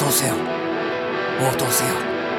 答せよ、応答せよ。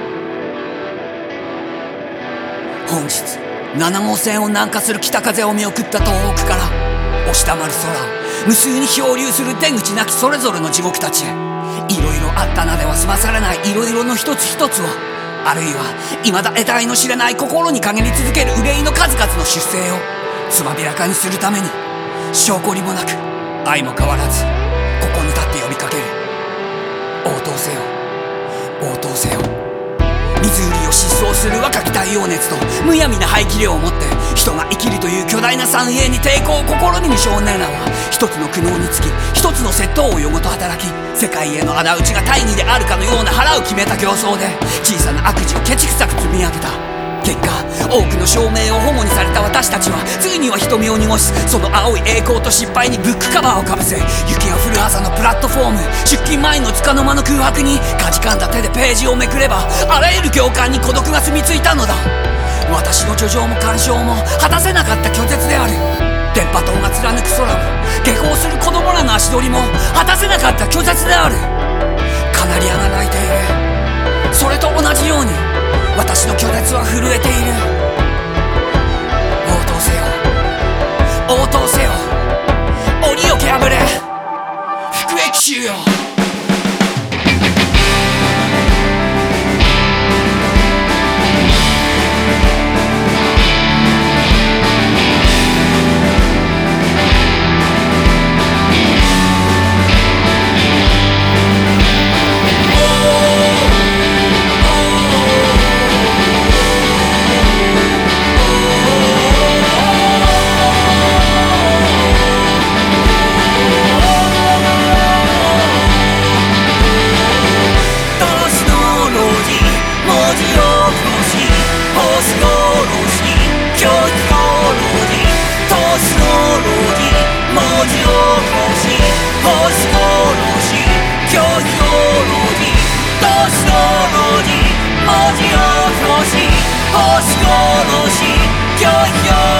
本日7号線を南下する北風を見送った東北から押し黙る空を無数に漂流する出口なきそれぞれの地獄たちへ、いろいろあったなでは済まされないいろいろの一つ一つを、あるいは未だ得体の知れない心に陰り続ける憂いの数々の出世をつまびらかにするために、証拠りもなく愛も変わらずここに立って呼びかける。応答せよ、応答せよ。湖を疾走する若き太陽熱とむやみな排気量を持って人が生きるという巨大な三栄に抵抗を試みる少年らは、一つの苦悩につき一つの窃盗を夜ごと働き、世界への仇討ちが大義であるかのような腹を決めた競争で小さな悪事をケチくさく積み上げた結果、多くの証明を保護にされた私たちはついには瞳を濁し、その青い栄光と失敗にブックカバーをかぶせ、雪が降る朝のプラットフォーム、出勤前の束の間の空白にかじかんだ手でページをめくれば、あらゆる行間に孤独が住み着いたのだ。私の叙情も干渉も果たせなかった拒絶である。電波塔が貫く空も下校する子供らの足取りも果たせなかった拒絶である。カナリアが鳴いている。それと同じように私の拒絶は震えている。応答せよ、応答せよ。檻を蹴破れ、服役囚よ。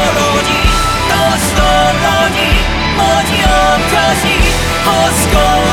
Let's go!